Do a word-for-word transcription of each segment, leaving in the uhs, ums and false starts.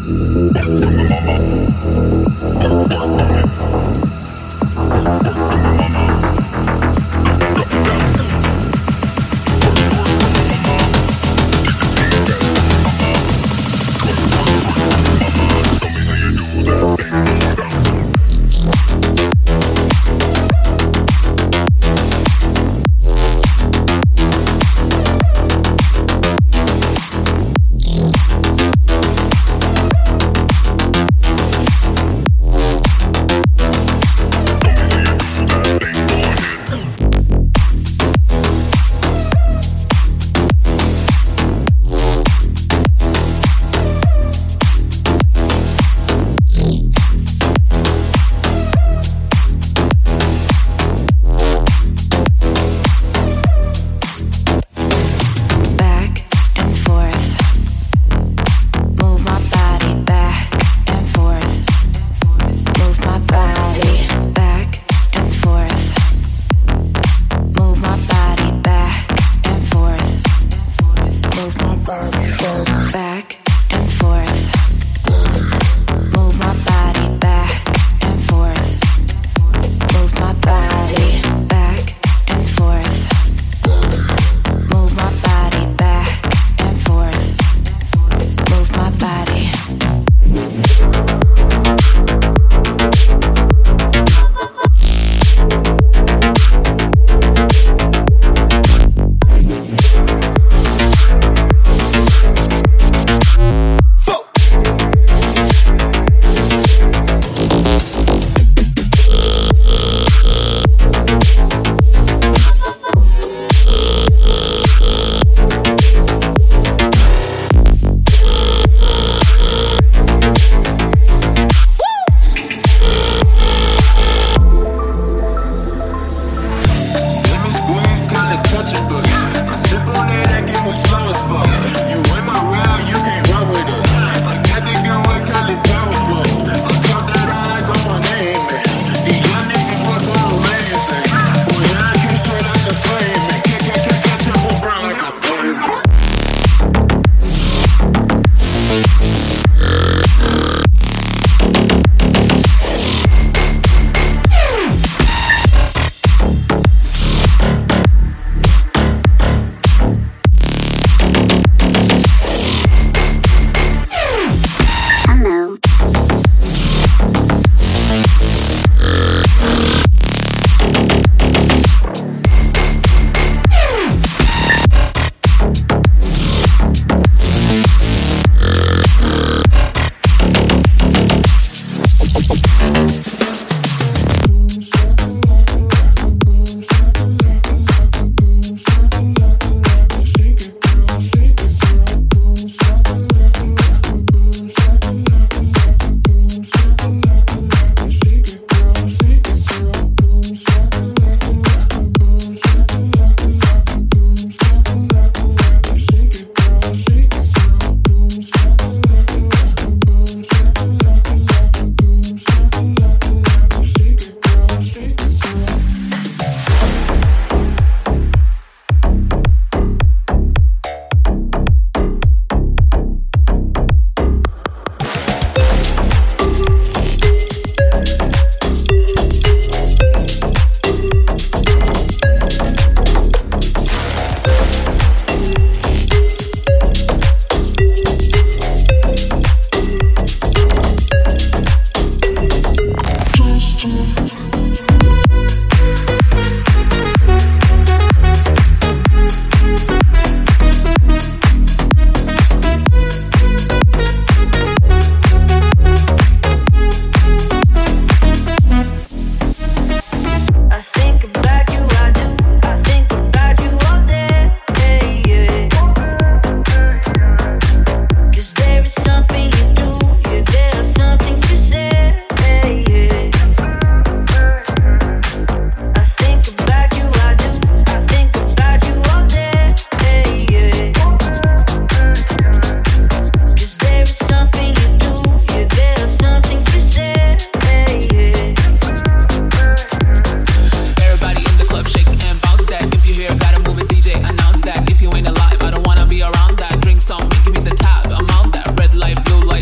Give me the tab, amount that red light, blue light.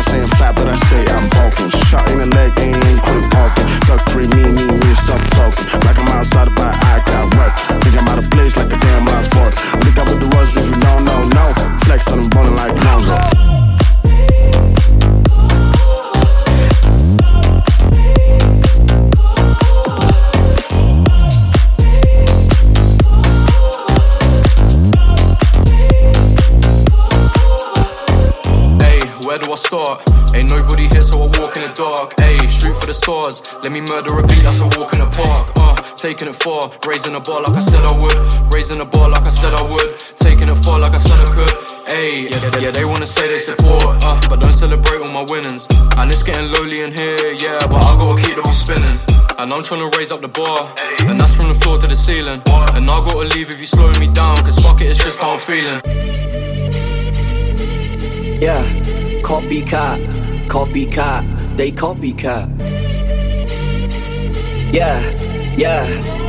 saying fat, but I say I'm bulking. Shot in the leg, ain't ain't quit walking. Duck three, me, me, me, stop floating. Like I'm outside of my I got work. Think I'm out of place like a damn lost sport. Lick up with the rush if you don't know, no. Flex on them ballin' like Lonzo. Where do I start? Ain't nobody here, so I walk in the dark. Ayy, shoot for the stars. Let me murder a beat, that's a walk in the park. Uh, taking it far, raising the bar like I said I would. Raising the bar like I said I would. Taking it far like I said I could. Ayy, yeah, yeah, they wanna say they support, uh, but don't celebrate all my winnings. And it's getting lowly in here, yeah, but I gotta keep the ball spinning. And I'm tryna raise up the bar, and that's from the floor to the ceiling. And I gotta leave if you slowing me down, cause fuck it, it's just how I'm feeling. Yeah. Copycat, copycat, they copycat. Yeah, yeah.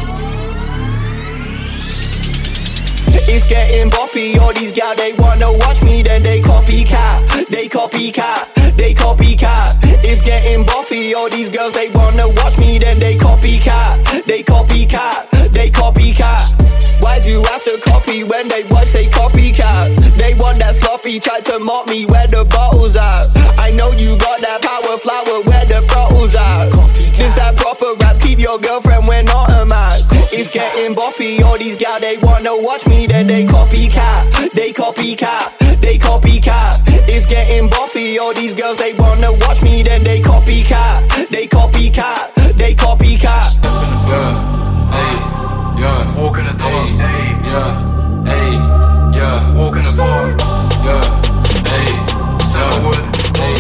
It's getting boppy, all these gals, they wanna watch me, then they copycat, they copycat, they copycat. It's getting boppy, all these girls, they wanna watch me, then they copycat, they copycat, they copycat. Why do you have to copy when they watch they copycat? They want that sloppy, try to mock me where the bottle's at. I know you got that power flower where the throttle's at. This that proper rap, keep your girlfriend, we're not a match. It's getting boppy, all these gals, they wanna watch me, then they copycat, they copycat, they copycat. It's getting boppy, all these girls, they wanna watch me, then they copycat, they copycat, they copycat. Yeah, hey. Yeah, walk in the door. Hey, yeah, hey, yeah, walk in the park. Yeah, hey, yeah, hey,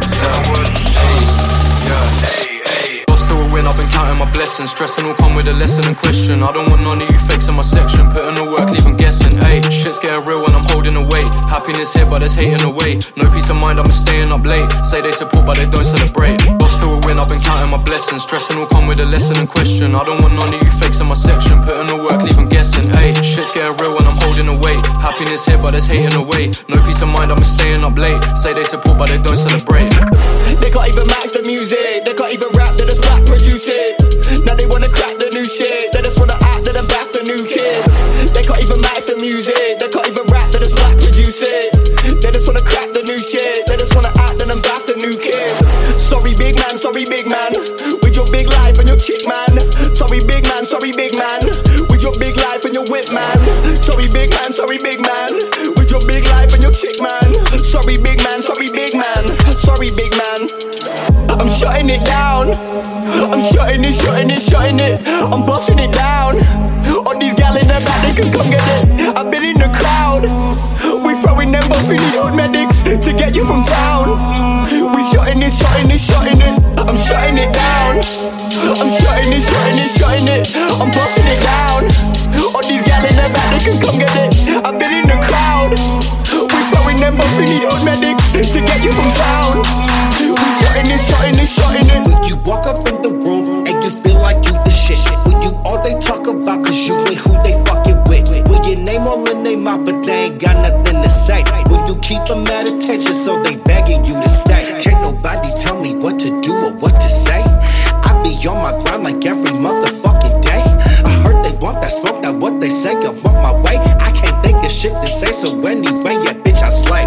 yeah, hey, yeah, hey, hey. Lost to a win, I've been counting my blessings. Stressing will come with a lesson and question. I don't want none of you fakes in my section. Putting the work, leave them guessing. Hey, shit's getting real when I'm holding the weight. Happiness here, but there's hating away. No peace of mind, I'm staying up late. Say they support, but they don't celebrate. Lost to a win, I've been counting my blessings. Stressing will come with a lesson and question. I don't want none of you fakes in my section. Putting the work, leave them guessing. Hey, shit's getting real when I'm holding the weight. Happiness here, but there's hating away. No peace of mind, I'm staying up late. Say they support, but they don't celebrate. They can't even match the music. They can't even rap, they're just black produce it. Now they wanna crack the new shit. They just wanna act, they're the back the new kids. They can't even match the music. They can't even rap, they're just black produce it. They just wanna crack the new shit. They just wanna act and then back the new kids. Sorry big man, sorry big man, with your big life and your chick man. Sorry big man, sorry big man, with your big life and your whip man. Sorry big man, sorry big man, with your big life and your chick man. Sorry big man, sorry big man, sorry big man. I'm shutting it down. I'm shutting it, shutting it, shutting it. I'm busting it down. All these gal in the back, they can come get it. I've been in the crowd. We throwing them both in the old medics to get you from town. We shutting it, shutting it, shutting it. I'm shutting it down. I'm shutting it, shutting it, shutting it. I'm busting it down. All these gal in the back, they can come get it. I've been in the crowd. We throwing them both in the old medics to get you from town. We shutting it, shutting it, shutting it. When you walk up in the room and you feel like you the shit. When you all they talk about cause you ain't who they fucking with. When your name all in their mouth but they ain't got nothing to say. When you keep them at attention so they begging you to stay. Can't nobody tell me what to do or what to say. I be on my grind like every motherfucking day. I heard they want that smoke, now what they say, I want my way. I can't think of shit to say, so anyway, yeah bitch I slay.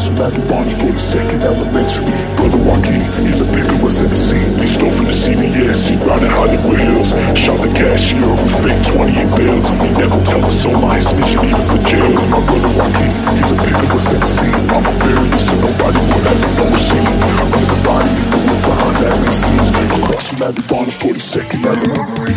Crossing Matthew Barnes, forty-second Elementary. Brother Joaquin, he's a pimpin' what's in the scene. He stole from the C V S, he riding Hollywood Hills. Shot the cashier who faked twenty in bills. And he never tell us so I ain't snitching even for jail. My brother Joaquin, he's a pimpin' what's in the scene. I'ma bury you so nobody will ever know a scene. I'm in the body, the look behind that makes sense. Crossing Matthew Barnes, forty-second Elementary.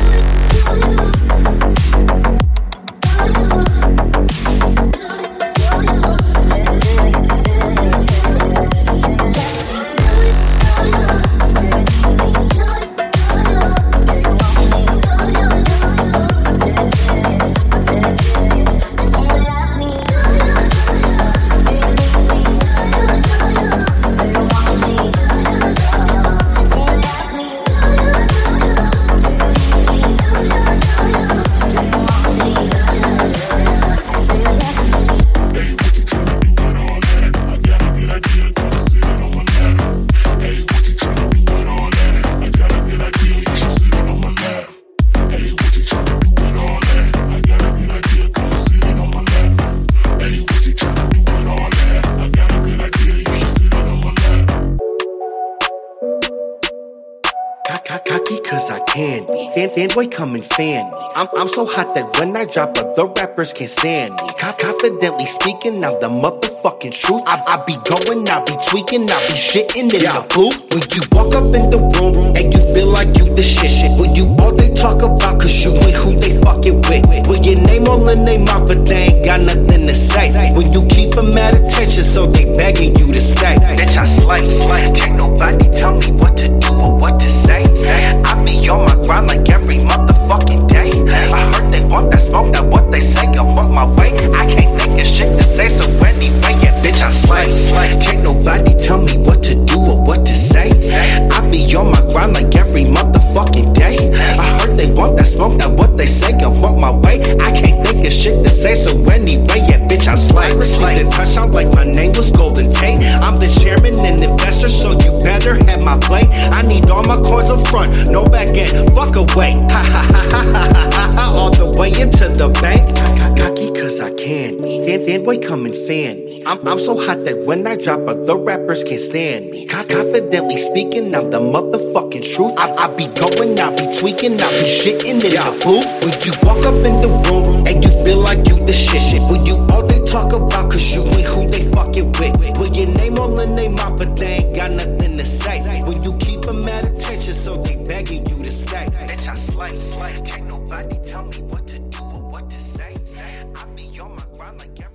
Cocky cause I can be. Fan, fanboy come and fan me. I'm, I'm so hot that when I drop other rappers can't stand me. Co- confidently speaking, I'm the motherfucking truth. I, I be going, I be tweaking, I be shitting in the booth. When you walk up in the room and you feel like you the shit, shit. When you all they talk about cause you ain't who they fucking with. When your name all in they mouth but they ain't got nothing to say. When you keep them at attention so they begging you to stay. Bitch, I slay, slay. Can't nobody tell me what to do or what to say. I be on my grind like every motherfucking day. I heard they want that smoke, that what they say, I want my way. I can't think of shit to say, so anyway, yeah, bitch, I slay. Can't nobody tell me what to do or what to say. I be on my grind like every motherfucking day. I heard they want that smoke, that what they say, I want my way. I can't think of shit to say, so anyway, yeah, bitch, I slay. Received a touchdown like my name was Golden Tate. I'm the chairman and investor, so you better have my play. I need all my coins up front, no back end, fuck away. Ha ha ha ha ha ha ha, all the way into the bank. Cocky cause I can be. Fan, fanboy come and fan me. I'm, I'm so hot that when I drop other rappers can't stand me. Confidently speaking, I'm the motherfucking truth. I, I be going, I be tweaking, I be shitting in the booth. When you walk up in the room and you feel like you the shit, shit. When you all they talk about cause you ain't who they fucking with. When your name all in they mouth but they ain't got nothing to say. When you keep them at attention so they begging you to stay. Bitch, I slay, slay. Can't nobody tell me what to do or what to say. I be on my grind like every